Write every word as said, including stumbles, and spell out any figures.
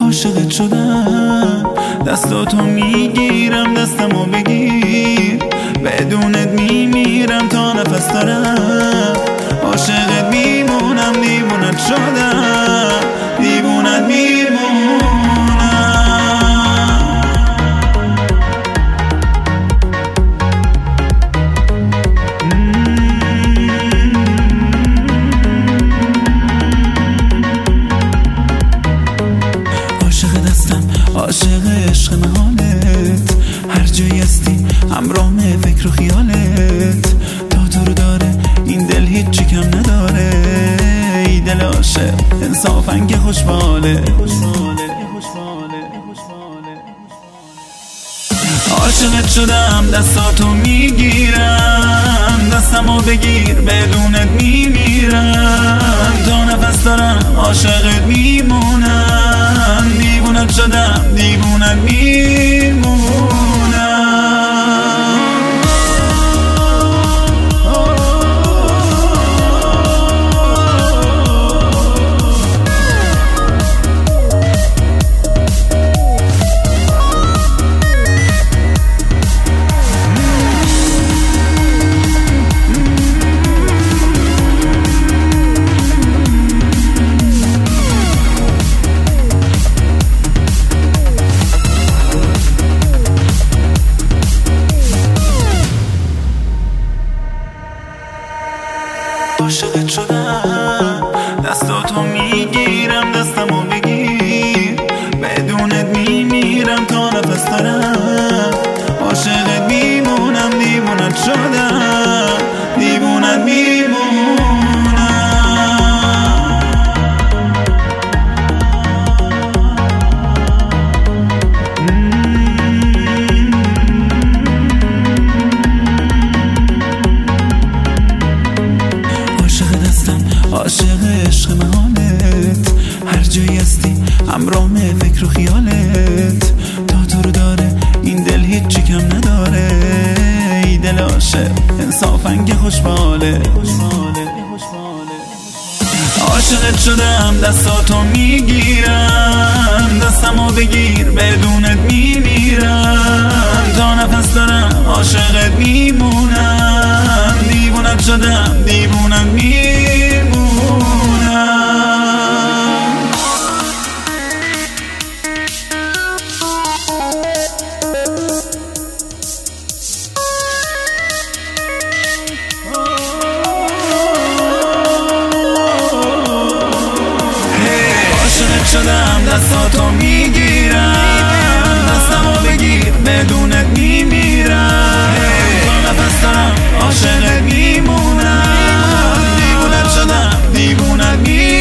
عاشقت شدم، دستاتو میگیرم دستمو بگیر، بدونت میمیرم تا نفس دارم. عاشقت میمونم، دیوونت شدم، دیوونت میمونم. عاشق دستم، عاشق عشق نهالت، هر جایی هستی همراه فکر و خیالت. تا تو رو داره این دل هیچی کم نداره، ای دل عاشق انصافن که خوشباله. عاشقت شدم، دستاتو میگیرم، دستمو بگیر، بدونت میمیرم تا نفس دارم. عاشقت میمونم، دیوونت شدم، دیوونت میمونم. عاشقت شدم، دستاتو میگیرم، دستمو بگیر، بدونت میمیرم تا نفس دارم. عاشقت میمونم، دیوونت شدم، دیوونت میمونم. عاشق عشق محالت، هر جایی هستی همراه فکر و خیالت. تا تو رو داره این دل هیچی کم نداره، ای دل عاشق انصافن که خوشباله. عاشقت شدم، دستاتو میگیرم، دستمو بگیر، بدونت میمیرم تا نفس دارم. عاشقت میمونم، دیوونت شدم، دیوونت میمونم. عاشقت شدم، دستاتو میگیرم، دستمو بگیر، بدونت میمیرم تا نفس دارم. عاشقت میمونم، دیوونت شدم، دیوونت میمونم.